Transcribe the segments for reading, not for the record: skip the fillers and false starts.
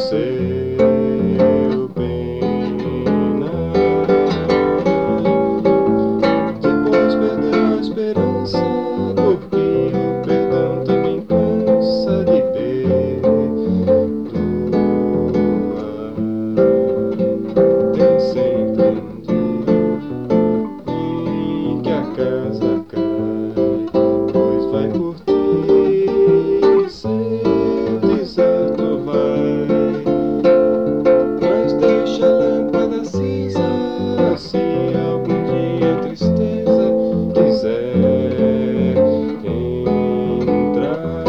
seu pena. Depois perdeu a esperança, porque o perdão também cansa de perdoar. Tem sempre um dia em que a casa cai, pois vai por ti, seu deserto vai. Mas deixa a lâmpada acesa, se algum dia a tristeza quiser entrar.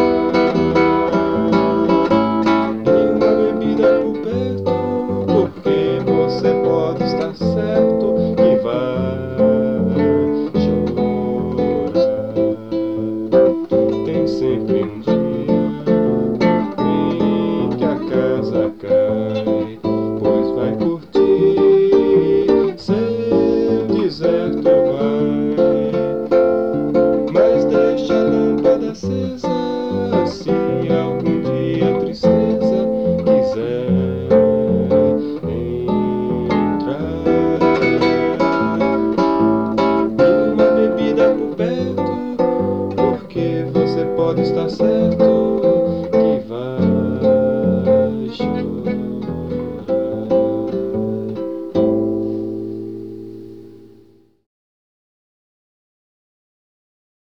E uma bebida por perto, porque você pode estar certo que vai chorar. Tem sempre um dia em que a casa cai.